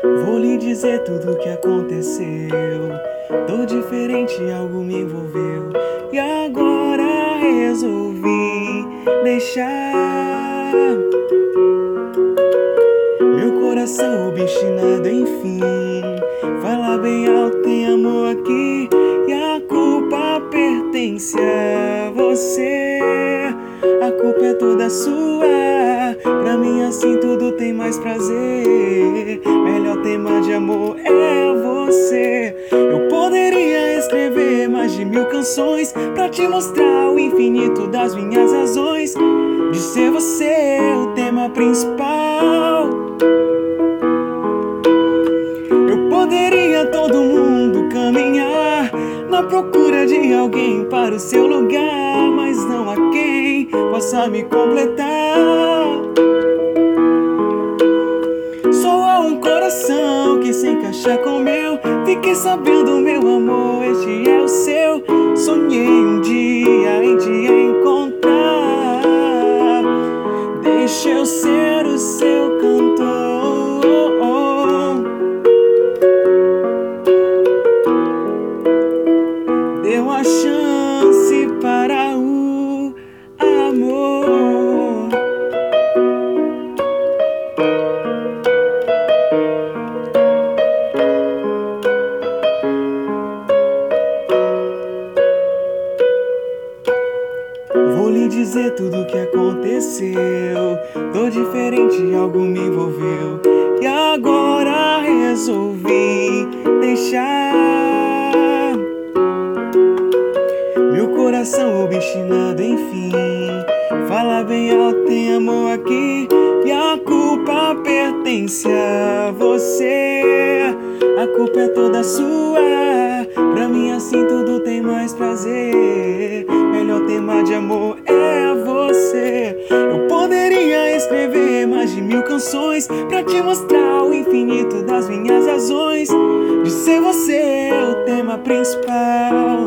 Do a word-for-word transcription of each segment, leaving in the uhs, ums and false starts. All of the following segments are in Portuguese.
Vou lhe dizer tudo o que aconteceu. Tô diferente, algo me envolveu. E agora resolvi deixar meu coração obstinado, enfim. Fala bem alto, tem amor aqui. E a culpa pertence a você. A culpa é toda sua. Pra mim assim tudo tem mais prazer. Melhor tema de amor é você. Eu poderia escrever mais de mil canções pra te mostrar o infinito das minhas razões de ser você o tema principal. Eu poderia todo mundo caminhar na procura de alguém para o seu lugar, mas não há quem possa me completar. Só há um coração que se encaixa com o meu. Fiquei sabendo, meu amor, este é o seu. Sonhei um dia em te encontrar. Deixa eu ser o seu cantor. Dê uma chance para o amor. Vou lhe dizer tudo o que aconteceu. Tô diferente, algo me envolveu. E agora resolvi deixar meu coração obstinado, enfim. Fala bem alto, tem amor aqui. E a culpa pertence a você. A culpa é toda sua. Pra mim assim tudo tem mais prazer. Melhor tema de amor é você. Eu poderia escrever mais de mil canções pra te mostrar o infinito das minhas razões de ser você o tema principal.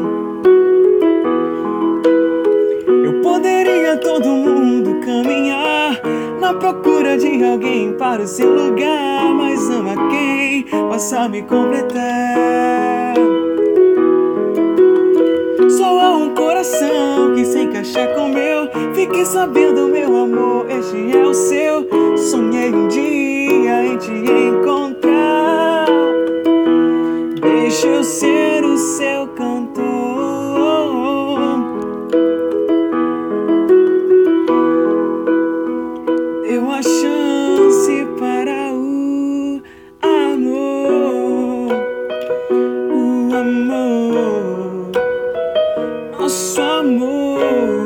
Eu poderia todo mundo caminhar na procura de alguém para o seu lugar, mas não há quem possa me completar. Só há um coração que se encaixa com o meu. Fiquei sabendo, meu amor, este é o seu. Sonhei um dia em te encontrar. Deixa eu ser o seu cantor. Dê uma chance para o amor. O amor, nosso amor.